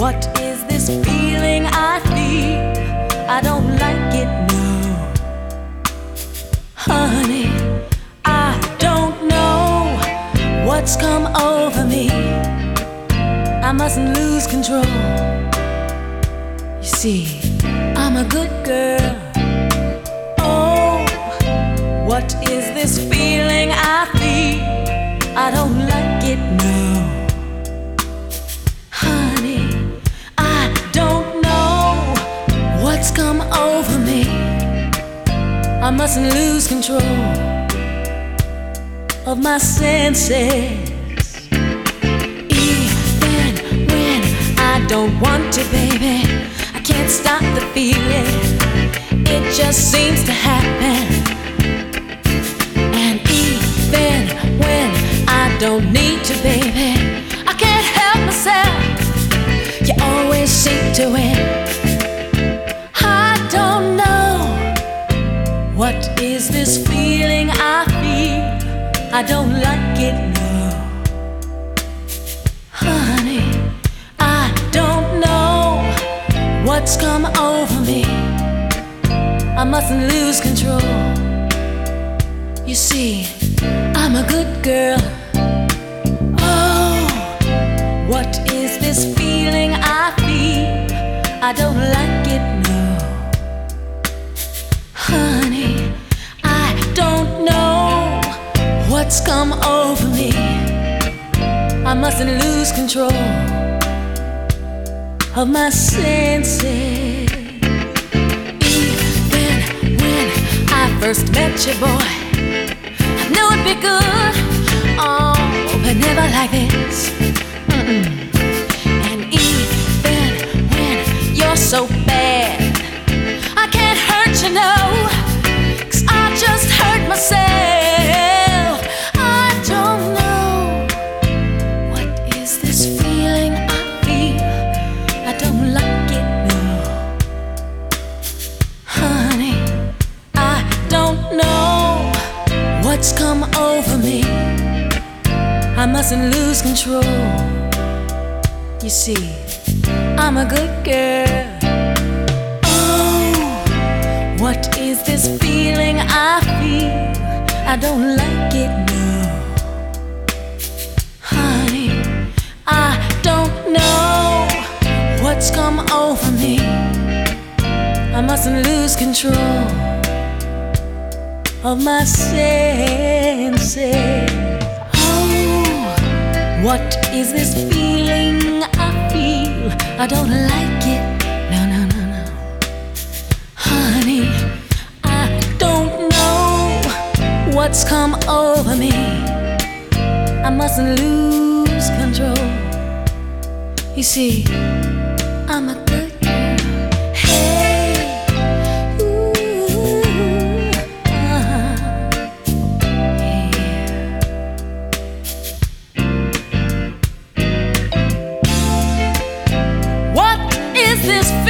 What is this feeling I feel? I don't like it, no. Honey, I don't know what's come over me. I mustn't lose control. You see, I'm a good girl. Oh, what is this feeling I feel? I don't like it, no. Honey, I don't know what's come over me. I mustn't lose control of my senses. Even when I don't want to, baby, I can't stop the feeling. It just seems to happen. And even when I don't need to, baby, I can't help myself. You always seem to win. I don't know what is this feeling I feel. I don't like it, no. Honey, I don't know what's come over me. I mustn't lose control. You see, I'm a good girl. Oh, what is this feeling I feel? I don't like it, no. Honey, I don't know what's come over me. I mustn't lose control of my senses. Even when I first met you, boy, I knew it'd be good. Oh, but never like this. And even when you're so bad, I can't hurt you, no, 'cause I just hurt myself. I don't know what is this feeling I feel. I don't like it, no. Honey, I don't know what's come over me. I mustn't lose control. You see, I'm a good girl. Oh, what is this feeling I feel? I don't like it, no. Honey, I don't know what's come over me. I mustn't lose control of my senses. What is this feeling I feel? I don't like it, no, no, no, no. Honey, I don't know what's come over me. I mustn't lose control. You see, I'm a good girl. Hey, ooh, What is this